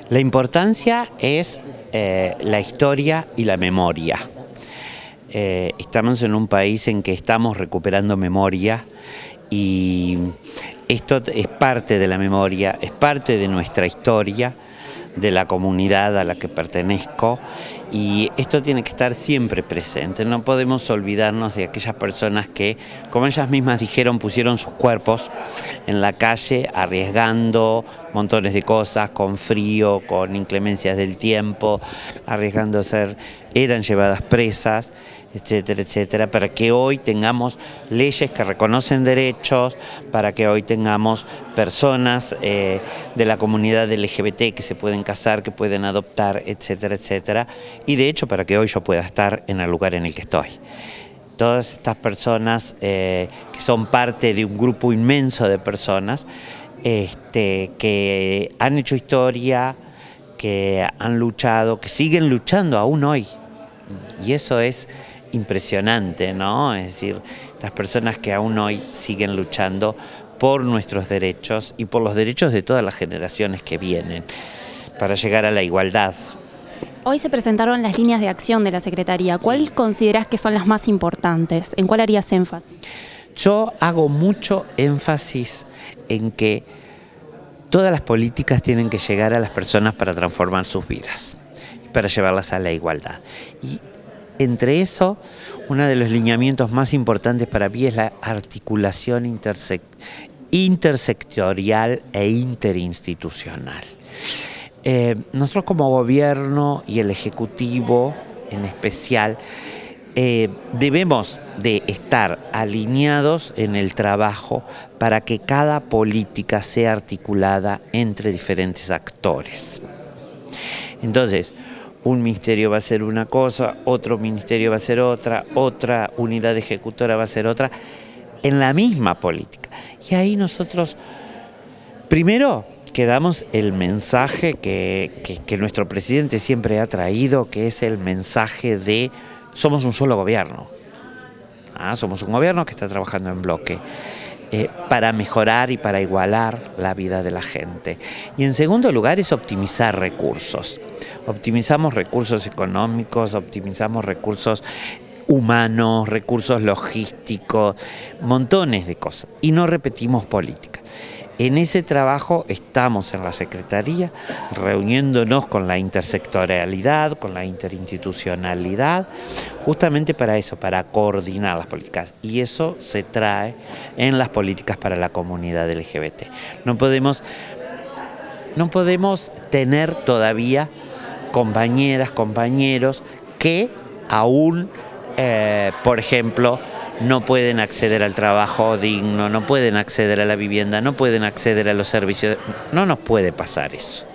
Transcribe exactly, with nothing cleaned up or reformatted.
La importancia es eh, la historia y la memoria. Eh, estamos en un país en que estamos recuperando memoria y esto es parte de la memoria, es parte de nuestra historia, de la comunidad a la que pertenezco, y esto tiene que estar siempre presente. No podemos olvidarnos de aquellas personas que, como ellas mismas dijeron, pusieron sus cuerpos en la calle arriesgando montones de cosas, con frío, con inclemencias del tiempo, arriesgando a ser, eran llevadas presas, etcétera, etcétera, para que hoy tengamos leyes que reconocen derechos, para que hoy tengamos personas eh, de la comunidad L G B T que se pueden casar, que pueden adoptar, etcétera, etcétera, y de hecho para que hoy yo pueda estar en el lugar en el que estoy. Todas estas personas eh, que son parte de un grupo inmenso de personas este, que han hecho historia, que han luchado, que siguen luchando aún hoy, y eso es impresionante, ¿no? Es decir, estas personas que aún hoy siguen luchando por nuestros derechos y por los derechos de todas las generaciones que vienen, para llegar a la igualdad. Hoy se presentaron las líneas de acción de la Secretaría. ¿Cuál considerás que son las más importantes? ¿En cuál harías énfasis? Yo hago mucho énfasis en que todas las políticas tienen que llegar a las personas para transformar sus vidas, para llevarlas a la igualdad. Y entre eso, uno de los lineamientos más importantes para mí es la articulación intersec intersectorial e interinstitucional. Eh, nosotros como gobierno y el Ejecutivo en especial eh, debemos de estar alineados en el trabajo para que cada política sea articulada entre diferentes actores. Entonces, un ministerio va a ser una cosa, otro ministerio va a ser otra, otra unidad ejecutora va a ser otra, en la misma política. Y ahí nosotros, primero, que damos el mensaje que, que, que nuestro presidente siempre ha traído, que es el mensaje de somos un solo gobierno. ¿Ah? Somos un gobierno que está trabajando en bloque. Eh, para mejorar y para igualar la vida de la gente. Y en segundo lugar es optimizar recursos. Optimizamos recursos económicos, optimizamos recursos humanos, recursos logísticos, montones de cosas. Y no repetimos política. En ese trabajo estamos en la Secretaría reuniéndonos con la intersectorialidad, con la interinstitucionalidad, justamente para eso, para coordinar las políticas. Y eso se trae en las políticas para la comunidad L G B T. No podemos, no podemos tener todavía compañeras, compañeros que aún, eh, por ejemplo, no pueden acceder al trabajo digno, no pueden acceder a la vivienda, no pueden acceder a los servicios. No nos puede pasar eso.